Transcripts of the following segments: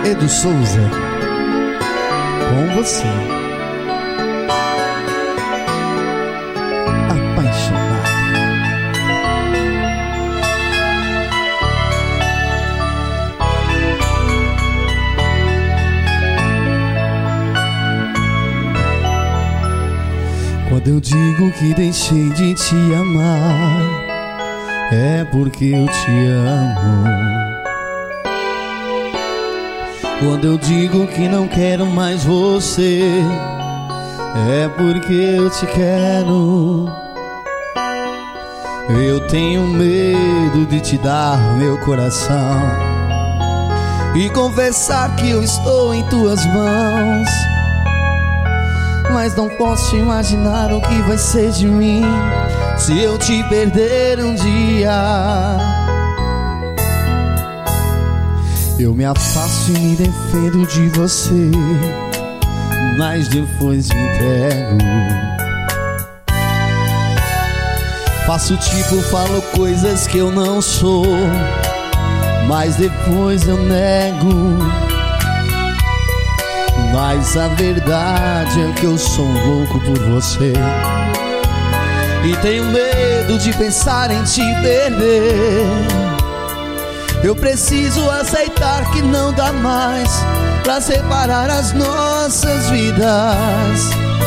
Edu Souza, com você, apaixonado. Quando eu digo que deixei de te amar, é porque eu te amo. Quando eu digo que não quero mais você, é porque eu te quero. Eu tenho medo de te dar meu coração e confessar que eu estou em tuas mãos, mas não posso imaginar o que vai ser de mim se eu te perder um dia. Eu me afasto e me defendo de você, mas depois me entrego. Faço tipo, falo coisas que eu não sou, mas depois eu nego. Mas a verdade é que eu sou um louco por você e tenho medo de pensar em te perder. Eu preciso aceitar que não dá mais pra separar as nossas vidas.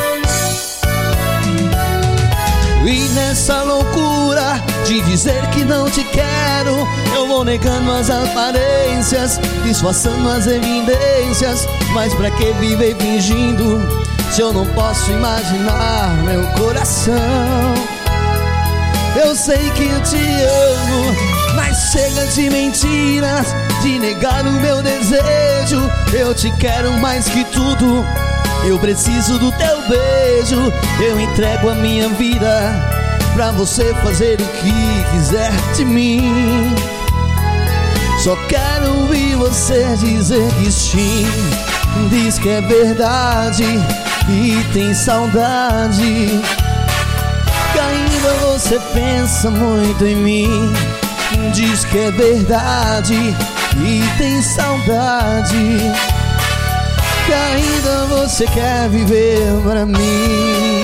E nessa loucura de dizer que não te quero, eu vou negando as aparências, disfarçando as evidências. Mas pra que viver fingindo se eu não posso imaginar meu coração? Eu sei que eu te amo, mas chega de mentiras, de negar o meu desejo. Eu te quero mais que tudo, eu preciso do teu beijo. Eu entrego a minha vida pra você fazer o que quiser de mim. Só quero ouvir você dizer que sim. Diz que é verdade e tem saudade, que ainda você pensa muito em mim. Diz que é verdade e tem saudade, que ainda você quer viver pra mim.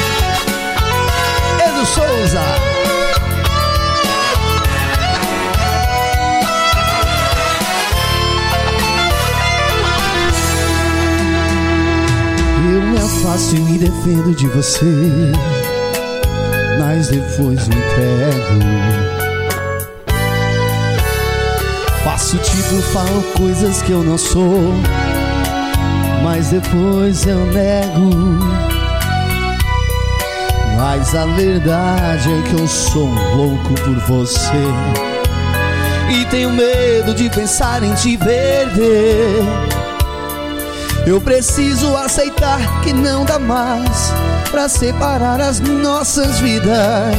Edu Souza. Eu me afasto e me defendo de você, mas depois me entrego. Faço tipo, falo coisas que eu não sou, mas depois eu nego. Mas a verdade é que eu sou um louco por você e tenho medo de pensar em te perder. Eu preciso aceitar que não dá mais pra separar as nossas vidas.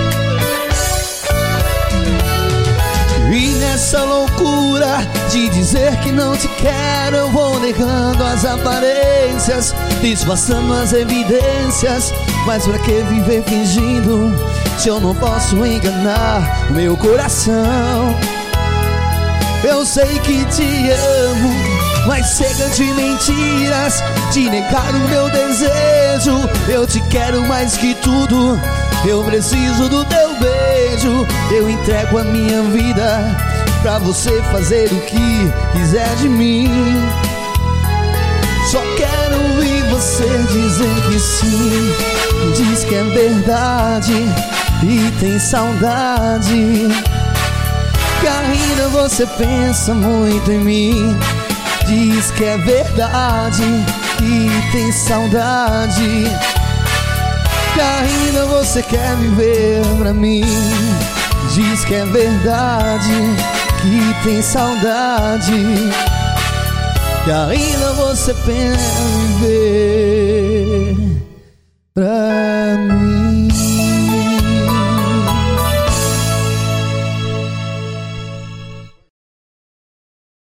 E nessa loucura de dizer que não te quero, eu vou negando as aparências, disfarçando as evidências. Mas pra que viver fingindo se eu não posso enganar o meu coração? Eu sei que te amo, mas chega de mentiras, de negar o meu desejo. Eu te quero mais que tudo, eu preciso do teu beijo. Eu entrego a minha vida pra você fazer o que quiser de mim. Só quero ouvir você dizer que sim. Diz que é verdade e tem saudade, que ainda você pensa muito em mim. Diz que é verdade e tem saudade, que ainda você quer viver pra mim. Diz que é verdade que tem saudade, que ainda você pensa viver pra